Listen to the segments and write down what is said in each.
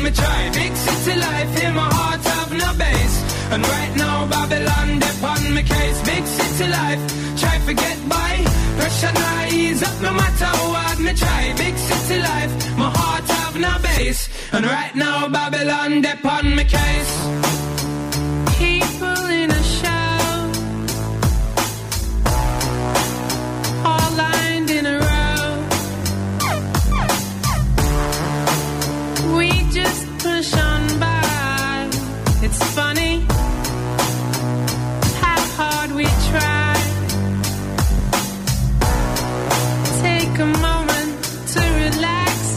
me try. Big city life, in my heart have no base. And right now Babylon, they're on my case. Big city life, try to get by. Pressure not ease up, no matter how hard me try. Big city life, my heart have no base. And right now Babylon, they're on my case. People in a show, all lined in a row. We just push on by. It's funny how hard we try. Take a moment to relax.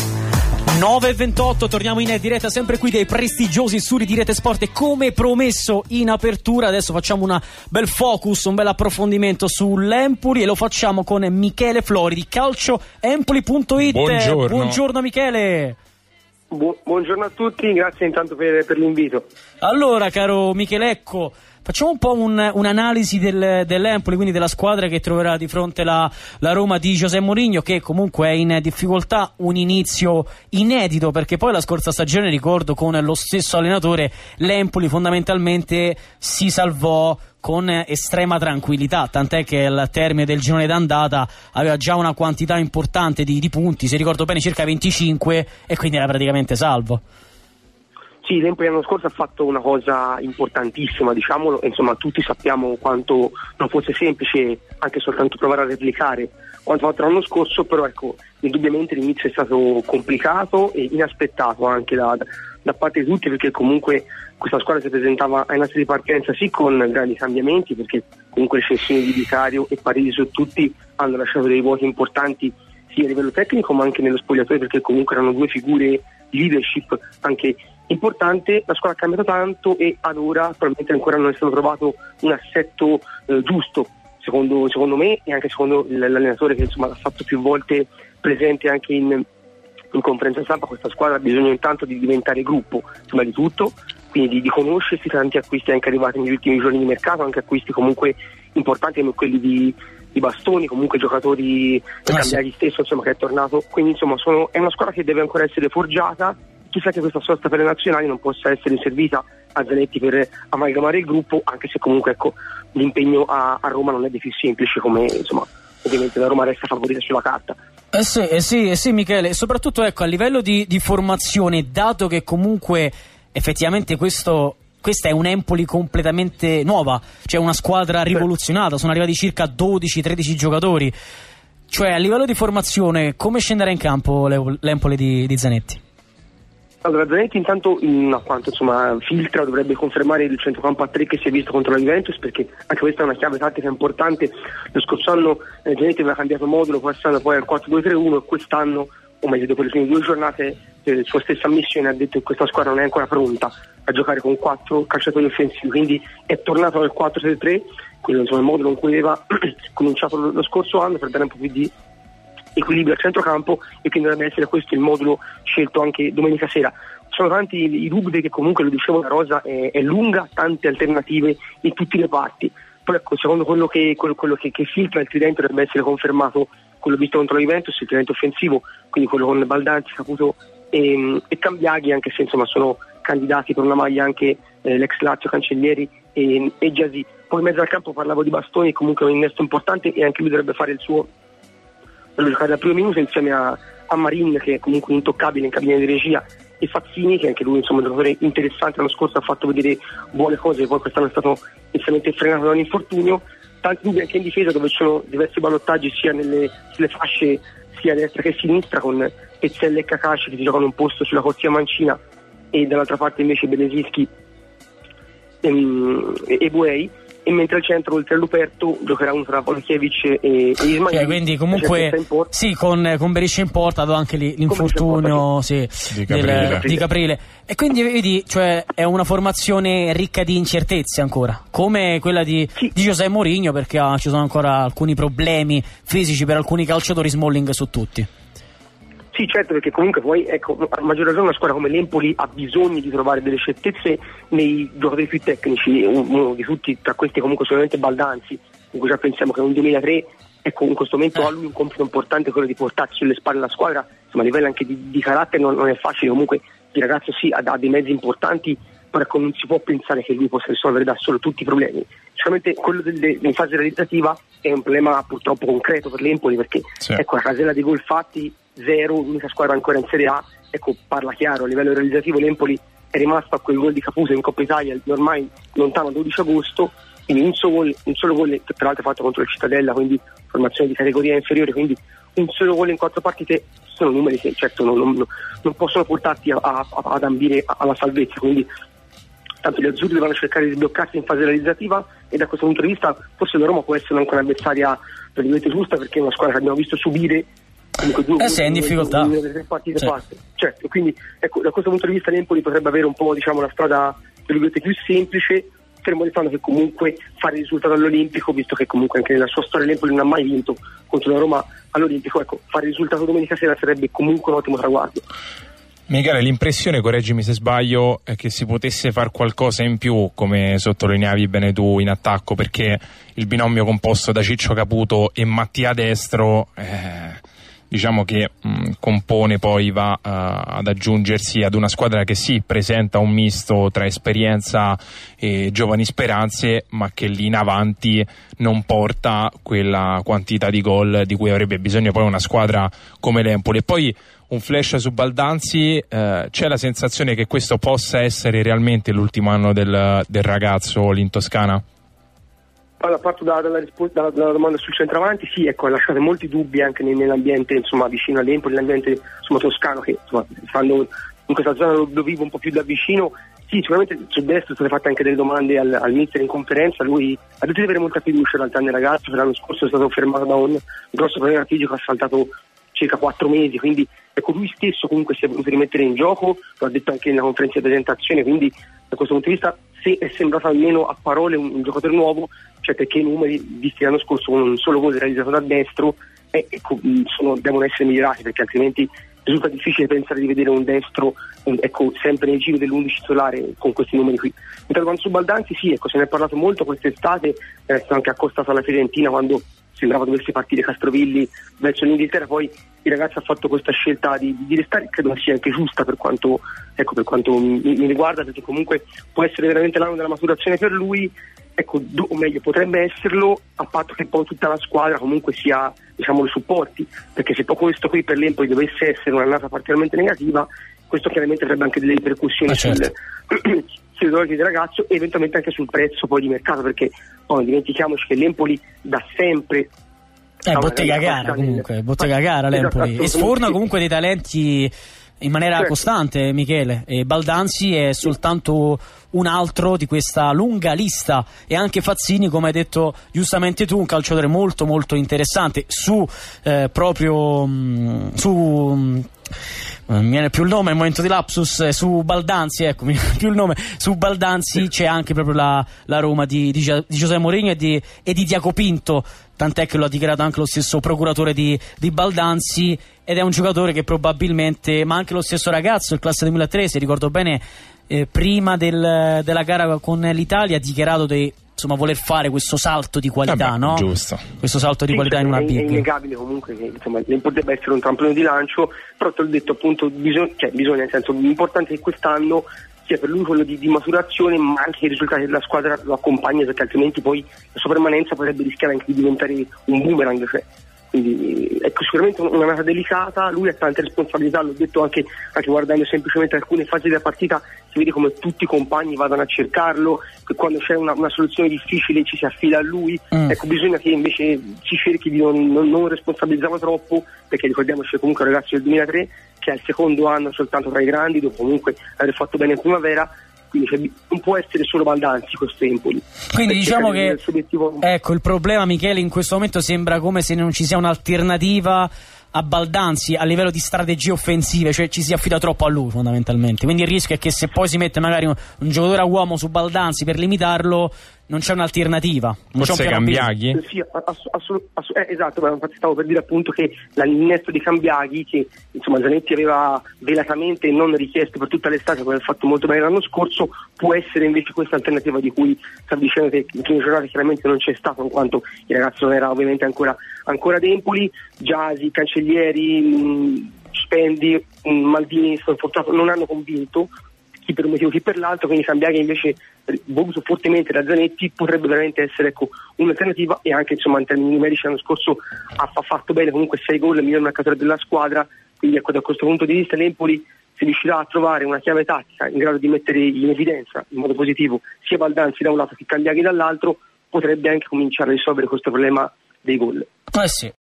9:28, torniamo in diretta sempre qui dai prestigiosi studi di Rete Sport e come promesso in apertura adesso facciamo un bel focus, un bel approfondimento sull'Empoli e lo facciamo con Michele Flori di calcioempoli.it. Buongiorno Michele. Buongiorno a tutti, grazie intanto per l'invito. Allora caro Michele, ecco, facciamo un po' un'analisi dell'Empoli, quindi della squadra che troverà di fronte la Roma di José Mourinho, che comunque è in difficoltà, un inizio inedito perché poi la scorsa stagione, ricordo, con lo stesso allenatore l'Empoli fondamentalmente si salvò con estrema tranquillità, tant'è che al termine del girone d'andata aveva già una quantità importante di punti, se ricordo bene circa 25, e quindi era praticamente salvo. Sì, l'Empoli l'anno scorso ha fatto una cosa importantissima, diciamolo, insomma tutti sappiamo quanto non fosse semplice anche soltanto provare a replicare quanto fatto l'anno scorso, però ecco, indubbiamente l'inizio è stato complicato e inaspettato anche da parte di tutti, perché comunque questa squadra si presentava ai nastri di partenza sì con grandi cambiamenti, perché comunque le cessioni di Vicario e Parisi su tutti hanno lasciato dei vuoti importanti sia a livello tecnico ma anche nello spogliatoio, perché comunque erano due figure di leadership anche importante. La squadra ha cambiato tanto e ad ora probabilmente ancora non è stato trovato un assetto giusto secondo me e anche secondo l'allenatore, che insomma l'ha fatto più volte presente anche in conferenza stampa. Questa squadra ha bisogno intanto di diventare gruppo prima di tutto, quindi di conoscersi, tanti acquisti anche arrivati negli ultimi giorni di mercato, anche acquisti comunque importanti come quelli di Bastoni, comunque giocatori cambiati stesso, insomma, che è tornato, quindi insomma è una squadra che deve ancora essere forgiata. Chissà che questa sosta per le nazionali non possa essere servita a Zanetti per amalgamare il gruppo, anche se comunque ecco l'impegno a Roma non è dei più semplici, come insomma ovviamente la Roma resta favorita sulla carta. Sì Michele, e soprattutto ecco a livello di formazione, dato che comunque effettivamente questa è un Empoli completamente nuova, cioè una squadra rivoluzionata, sono arrivati circa 12-13 giocatori, cioè a livello di formazione come scenderà in campo l'Empoli di Zanetti? Allora Zanetti intanto a quanto insomma filtra dovrebbe confermare il centrocampo a 3 che si è visto contro la Juventus, perché anche questa è una chiave tattica importante. Lo scorso anno Zanetti aveva cambiato modulo, passando poi al 4-2-3-1 e quest'anno, o meglio dopo le prime 2 giornate, sua stessa ammissione ha detto che questa squadra non è ancora pronta a giocare con 4 calciatori offensivi, quindi è tornato al 4-3-3, quello insomma il modulo con cui aveva cominciato lo scorso anno, per dare un po' più di equilibrio al centrocampo, e quindi dovrebbe essere questo il modulo scelto anche domenica sera. Sono tanti i dubbi, che comunque, lo dicevo, la rosa è lunga, tante alternative in tutti i reparti, però ecco, secondo quello che filtra il tridente dovrebbe essere confermato quello visto contro la Juventus, il tridente offensivo, quindi quello con Baldanzi, Caputo e Cambiaghi, anche se insomma sono candidati per una maglia anche l'ex Lazio Cancellieri e Giasì. Poi in mezzo al campo parlavo di Bastoni, comunque un innesto importante, e anche lui dovrebbe fare il suo, dovrebbe giocare dal primo minuto insieme a Marin, che è comunque intoccabile in cabina di regia, e Fazzini, che anche lui insomma è un giocatore interessante. L'anno scorso ha fatto vedere buone cose, poi quest'anno è stato inizialmente frenato da un infortunio. Tanti dubbi anche in difesa, dove ci sono diversi ballottaggi sia nelle fasce sia a destra che a sinistra, con Pezzella e Kakashi che si giocano un posto sulla corsia mancina, e dall'altra parte invece Benesischi e Buei, e mentre al centro, oltre a Luperto, giocherà uno tra Volkiewicz e Ismail. Quindi comunque sì, con Beriscia in porta, ha dato anche l'infortunio di Caprile, e quindi vedi, cioè è una formazione ricca di incertezze ancora, come quella di José Mourinho, perché ci sono ancora alcuni problemi fisici per alcuni calciatori, Smalling su tutti. Sì, certo, perché comunque poi, ecco, a maggior ragione una squadra come l'Empoli ha bisogno di trovare delle certezze nei giocatori più tecnici. Uno di tutti, tra questi comunque sicuramente Baldanzi, in cui già pensiamo che è un 2003, ecco, in questo momento ha lui un compito importante, quello di portarsi sulle spalle la squadra, insomma a livello anche di carattere non è facile, comunque il ragazzo sì ha dei mezzi importanti, però ecco, non si può pensare che lui possa risolvere da solo tutti i problemi. Sicuramente quello in fase realizzativa è un problema purtroppo concreto per l'Empoli, perché ecco, la casella dei gol fatti 0, l'unica squadra ancora in Serie A, ecco, parla chiaro, a livello realizzativo l'Empoli è rimasto a quel gol di Caputo in Coppa Italia ormai lontano 12 agosto, quindi un solo gol tra l'altro fatto contro il Cittadella, quindi formazione di categoria inferiore, quindi un solo gol in 4 partite sono numeri che certo non possono portarti ad ambire alla salvezza, quindi tanto gli azzurri devono cercare di sbloccarsi in fase realizzativa, e da questo punto di vista forse la Roma può essere anche un'avversaria praticamente giusta, perché è una squadra che abbiamo visto subire comunque due è in difficoltà, tre partite fatte, certo, quindi ecco, da questo punto di vista l'Empoli potrebbe avere un po', diciamo, la strada più semplice, fermo restando che comunque fare il risultato all'Olimpico, visto che comunque anche nella sua storia l'Empoli non ha mai vinto contro la Roma all'Olimpico, ecco, fare il risultato domenica sera sarebbe comunque un ottimo traguardo. Michele, l'impressione, correggimi se sbaglio, è che si potesse far qualcosa in più, come sottolineavi bene tu, in attacco, perché il binomio composto da Ciccio Caputo e Mattia Destro diciamo che compone, poi va ad aggiungersi ad una squadra che sì, presenta un misto tra esperienza e giovani speranze, ma che lì in avanti non porta quella quantità di gol di cui avrebbe bisogno poi una squadra come l'Empoli. E poi un flash su Baldanzi, c'è la sensazione che questo possa essere realmente l'ultimo anno del ragazzo lì in Toscana? Allora, parto dalla domanda sul centravanti, sì, ecco, ha lasciato molti dubbi anche nell'ambiente, insomma, vicino all'Empoli, nell'ambiente, insomma, toscano, che insomma, in questa zona lo vivo un po' più da vicino. Sì, sicuramente su destra sono state fatte anche delle domande al mister in conferenza, lui ha detto di avere molta fiducia in realtà nel ragazzo, che l'anno scorso è stato fermato da un grosso problema fisico, ha saltato circa 4 mesi, quindi ecco, lui stesso comunque si è voluto rimettere in gioco, lo ha detto anche nella conferenza di presentazione, quindi da questo punto di vista se è sembrato almeno a parole un giocatore nuovo, cioè perché i numeri visti l'anno scorso con un solo gol realizzato da destro ecco, devono essere migliorati, perché altrimenti risulta difficile pensare di vedere un destro ecco, sempre nel giro dell'11 titolare con questi numeri qui. Mentre quando su Baldanzi sì, ecco, se ne è parlato molto quest'estate, è stato anche accostato alla Fiorentina quando sembrava dovesse partire Castrovilli verso l'Inghilterra, poi il ragazzo ha fatto questa scelta di restare, credo sia anche giusta per quanto mi riguarda, perché comunque può essere veramente l'anno della maturazione per lui, ecco, o meglio potrebbe esserlo, a patto che poi tutta la squadra comunque sia, diciamo, lo supporti, perché se poi questo qui per l'Empoli dovesse essere un'annata particolarmente negativa, questo chiaramente avrebbe anche delle ripercussioni sui dolori del ragazzo e eventualmente anche sul prezzo poi di mercato, perché poi non dimentichiamoci che l'Empoli da sempre bottega gara l'Empoli, e sforna comunque dei talenti in maniera costante, Michele, e Baldanzi è soltanto un altro di questa lunga lista, e anche Fazzini, come hai detto giustamente tu, un calciatore molto molto interessante mi viene più il nome, il momento di lapsus, su Baldanzi, ecco, mi viene più il nome, su Baldanzi c'è anche proprio la Roma di José Mourinho e di Diaco Pinto, tant'è che lo ha dichiarato anche lo stesso procuratore di Baldanzi, ed è un giocatore che probabilmente, ma anche lo stesso ragazzo, il classe 2003, se ricordo bene, prima della gara con l'Italia ha dichiarato di voler fare questo salto di qualità, no? Giusto. Questo salto di qualità in una big. È innegabile comunque che potrebbe essere un trampolino di lancio, però te l'ho detto appunto, bisogna, nel senso, l'importante è che quest'anno sia per lui quello di maturazione, ma anche i risultati della squadra lo accompagna, perché altrimenti poi la sua permanenza potrebbe rischiare anche di diventare un boomerang, cioè. Quindi ecco, sicuramente una nata delicata, lui ha tante responsabilità, l'ho detto anche guardando semplicemente alcune fasi della partita, si vede come tutti i compagni vadano a cercarlo, che quando c'è una soluzione difficile ci si affida a lui, ecco, bisogna che invece si cerchi di non responsabilizzarlo troppo, perché ricordiamoci che comunque è un ragazzo del 2003 che è il secondo anno soltanto tra i grandi, dopo comunque aver fatto bene in primavera, quindi non può essere solo Baldanzi questo Empoli. Quindi diciamo che ecco, il problema, Michele, in questo momento sembra come se non ci sia un'alternativa a Baldanzi a livello di strategie offensive, cioè ci si affida troppo a lui fondamentalmente, quindi il rischio è che se poi si mette magari un giocatore a uomo su Baldanzi per limitarlo, non c'è un'alternativa. Forse Cambiaghi? Sì, esatto, infatti stavo per dire appunto che l'innesto di Cambiaghi, che insomma Zanetti aveva velatamente non richiesto per tutta l'estate, come ha fatto molto bene l'anno scorso, può essere invece questa alternativa di cui sta dicendo, che in prime giornate chiaramente non c'è stato, in quanto il ragazzo non era ovviamente ancora ad Empoli. Giasi, Cancellieri, Otamendi, Maldini sono fortunato, non hanno convinto, chi per un motivo chi per l'altro, quindi Sambiaghi invece voluto fortemente da Zanetti potrebbe veramente essere, ecco, un'alternativa, e anche insomma in termini numerici l'anno scorso ha fatto bene, comunque 6 gol, il miglior marcatore della squadra, quindi ecco, da questo punto di vista l'Empoli, se riuscirà a trovare una chiave tattica in grado di mettere in evidenza in modo positivo sia Baldanzi da un lato che Cambiaghi dall'altro, potrebbe anche cominciare a risolvere questo problema dei gol. Sì.